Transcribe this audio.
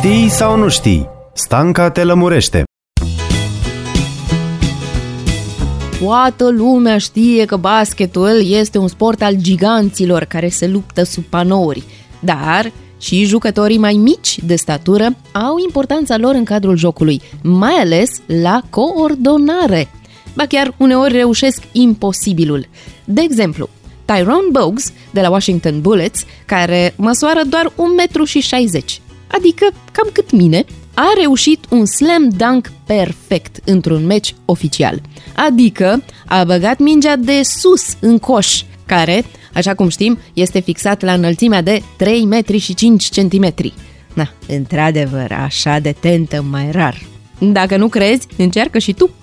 Știi sau nu știi? Stanca te lămurește. Toată lumea știe că basketul este un sport al giganților care se luptă sub panouri, dar și jucătorii mai mici de statură au importanța lor în cadrul jocului, mai ales la coordonare. Ba chiar uneori reușesc imposibilul. De exemplu, Tyrone Bogues de la Washington Bullets, care măsoară doar 1,60 m, adică cam cât mine, a reușit un slam dunk perfect într-un meci oficial. Adică a băgat mingea de sus în coș, care, așa cum știm, este fixat la înălțimea de 3 metri și 5 centimetri. Na, într-adevăr, așa de tentă mai rar. Dacă nu crezi, încearcă și tu!